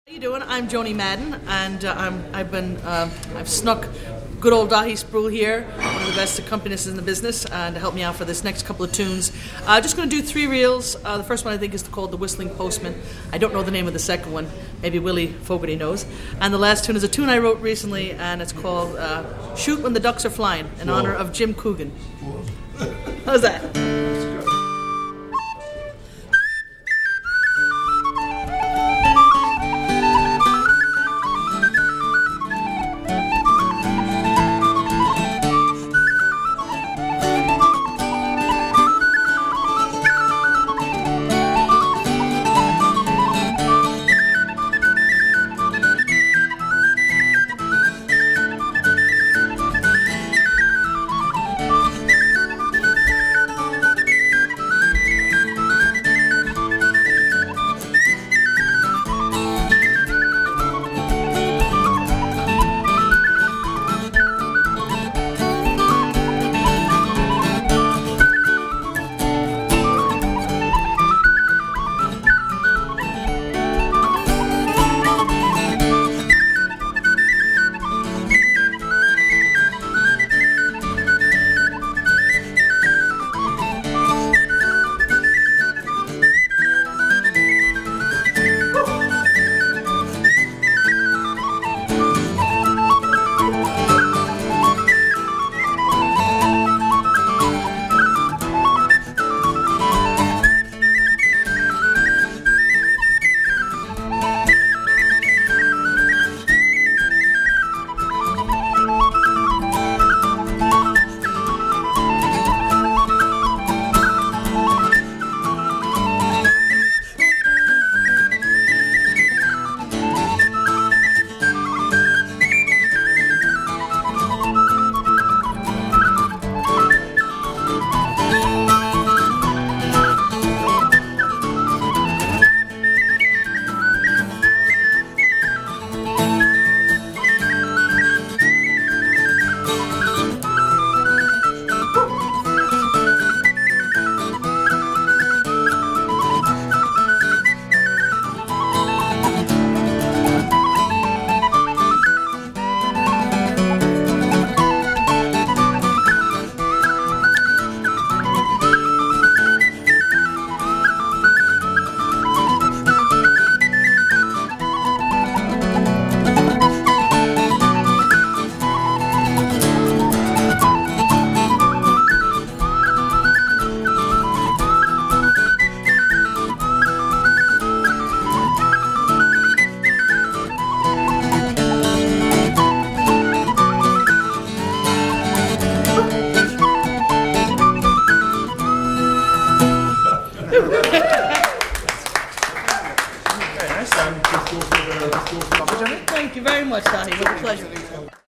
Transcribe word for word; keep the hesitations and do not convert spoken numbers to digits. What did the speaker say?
How you doing? I'm Joni Madden, and uh, I'm, I've been um, I've snuck good old Daithí Sprule here, one of the best accompanists in the business, and to help me out for this next couple of tunes. I'm uh, just going to do three reels. Uh, the first one I think is called "The Whistling Postman." I don't know the name of the second one. Maybe Willie Fogarty knows. And the last tune is a tune I wrote recently, and it's called uh, "Shoot When the Ducks Are Flying" in Whoa. honor of Jim Coogan. Whoa. How's that? Thank you very much, Daithí. It was a pleasure.